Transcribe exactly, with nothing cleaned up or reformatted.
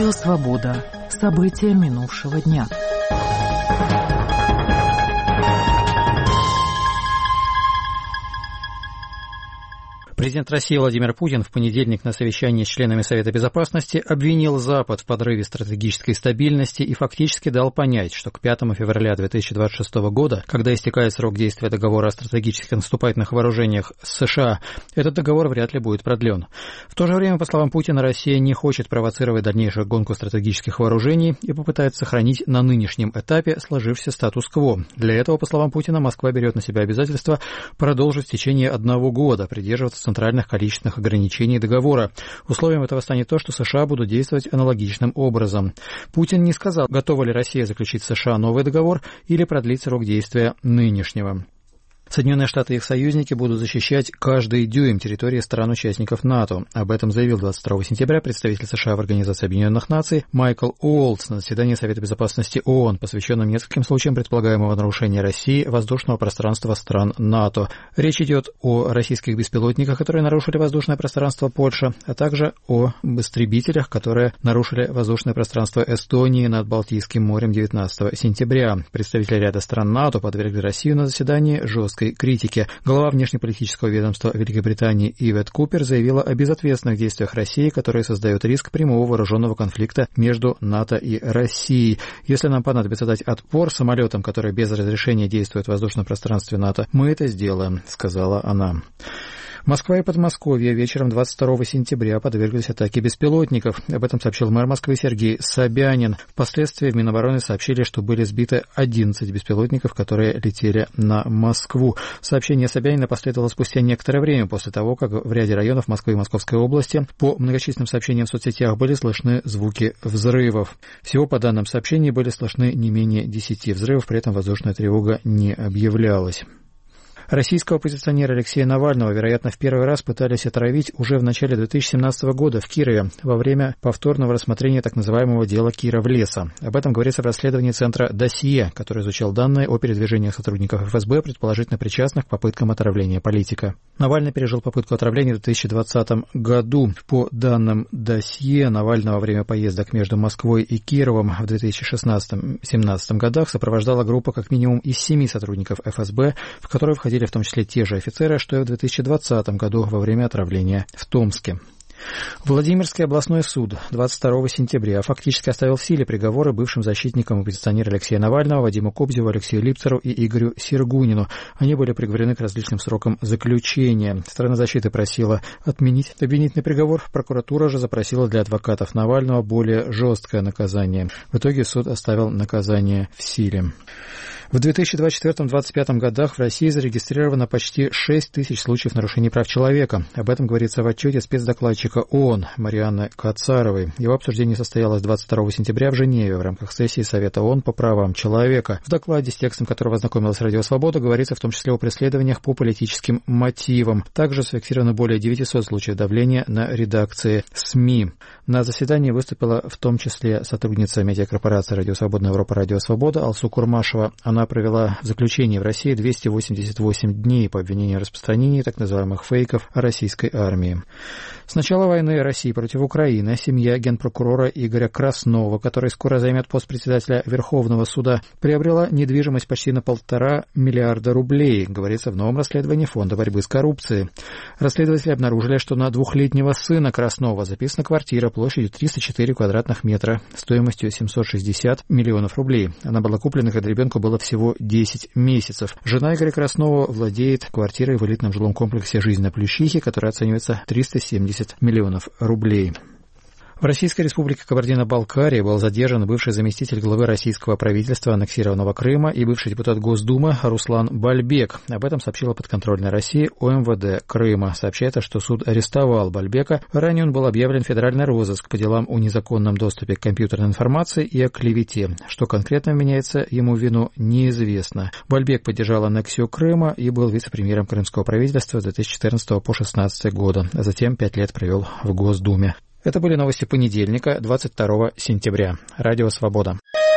Радио «Свобода». События минувшего дня. Президент России Владимир Путин в понедельник на совещании с членами Совета Безопасности обвинил Запад в подрыве стратегической стабильности и фактически дал понять, что к пятому февраля две тысячи двадцать шестого года, когда истекает срок действия договора о стратегических наступательных вооружениях с США, этот договор вряд ли будет продлен. В то же время, по словам Путина, Россия не хочет провоцировать дальнейшую гонку стратегических вооружений и попытается сохранить на нынешнем этапе сложившийся статус-кво. Для этого, по словам Путина, Москва берет на себя обязательство продолжить в течение одного года придерживаться центральных количественных ограничений договора. Условием этого станет то, что США будут действовать аналогичным образом. Путин не сказал, готова ли Россия заключить с США новый договор или продлить срок действия нынешнего. Соединенные Штаты и их союзники будут защищать каждый дюйм территории стран-участников НАТО. Об этом заявил двадцать второго сентября представитель США в Организации Объединенных Наций Майкл Уолтс на заседании Совета Безопасности ООН, посвященном нескольким случаям предполагаемого нарушения России воздушного пространства стран НАТО. Речь идет о российских беспилотниках, которые нарушили воздушное пространство Польши, а также о истребителях, которые нарушили воздушное пространство Эстонии над Балтийским морем девятнадцатого сентября. Представители ряда стран НАТО подвергли Россию на заседании жесткой критики. Глава внешнеполитического ведомства Великобритании Ивет Купер заявила о безответственных действиях России, которые создают риск прямого вооруженного конфликта между НАТО и Россией. Если нам понадобится дать отпор самолетам, которые без разрешения действуют в воздушном пространстве НАТО, мы это сделаем, сказала она. Москва и Подмосковье вечером двадцать второго сентября подверглись атаке беспилотников. Об этом сообщил мэр Москвы Сергей Собянин. Впоследствии в Минобороны сообщили, что были сбиты одиннадцать беспилотников, которые летели на Москву. Сообщение Собянина последовало спустя некоторое время после того, как в ряде районов Москвы и Московской области по многочисленным сообщениям в соцсетях были слышны звуки взрывов. Всего, по данным сообщений, были слышны не менее десяти взрывов, при этом воздушная тревога не объявлялась. Российского оппозиционера Алексея Навального, вероятно, в первый раз пытались отравить уже в начале две тысячи семнадцатого года в Кирове во время повторного рассмотрения так называемого дела Киров-леса. Об этом говорится в расследовании Центра «Досье», который изучал данные о передвижениях сотрудников эф эс бэ, предположительно причастных к попыткам отравления политика. Навальный пережил попытку отравления в две тысячи двадцатом году. По данным «Досье», Навального во время поездок между Москвой и Кировом в две тысячи шестнадцатом-семнадцатом годах сопровождала группа как минимум из семи сотрудников эф эс бэ, в которой входили в том числе те же офицеры, что и в две тысячи двадцатом году во время отравления в Томске. Владимирский областной суд двадцать второго сентября фактически оставил в силе приговоры бывшим защитникам оппозиционера Алексея Навального, Вадиму Кобзеву, Алексею Липцеру и Игорю Сергунину. Они были приговорены к различным срокам заключения. Сторона защиты просила отменить обвинительный приговор. Прокуратура же запросила для адвокатов Навального более жесткое наказание. В итоге суд оставил наказание в силе. В две тысячи двадцать четвёртом — две тысячи двадцать пятом годах в России зарегистрировано почти шесть тысяч случаев нарушений прав человека. Об этом говорится в отчете спецдокладчика ООН Марианны Кацаровой. Его обсуждение состоялось двадцать второго сентября в Женеве в рамках сессии Совета ООН по правам человека. В докладе, с текстом которого ознакомилась Радио Свобода, говорится в том числе о преследованиях по политическим мотивам. Также зафиксировано более девятисот случаев давления на редакции СМИ. На заседании выступила в том числе сотрудница медиакорпорации «Радио Свобода Европа» Радио Свобода Алсу Курмашева. Она провела в заключении в России двести восемьдесят восемь дней по обвинению в распространении так называемых фейков о российской армии. С начала войны России против Украины семья генпрокурора Игоря Краснова, который скоро займет пост председателя Верховного суда, приобрела недвижимость почти на полтора миллиарда рублей, говорится в новом расследовании Фонда борьбы с коррупцией. Расследователи обнаружили, что на двухлетнего сына Краснова записана квартира площадью триста четыре квадратных метра стоимостью семьсот шестьдесят миллионов рублей. Она была куплена, когда ребенку было всего десять месяцев. Жена Игоря Краснова владеет квартирой в элитном жилом комплексе «Жизнь на Плющихе», которая оценивается триста семьдесят миллионов рублей. В Российской Республике Кабардино-Балкария был задержан бывший заместитель главы российского правительства аннексированного Крыма и бывший депутат Госдумы Руслан Бальбек. Об этом сообщила подконтрольная России о эм вэ дэ Крыма. Сообщается, что суд арестовал Бальбека. Ранее он был объявлен в федеральный розыск по делам о незаконном доступе к компьютерной информации и о клевете. Что конкретно вменяется ему в вину, неизвестно. Бальбек поддержал аннексию Крыма и был вице-премьером крымского правительства с две тысячи четырнадцатого по две тысячи шестнадцатый года. Затем пять лет провел в Госдуме. Это были новости понедельника, двадцать второго сентября. Радио «Свобода».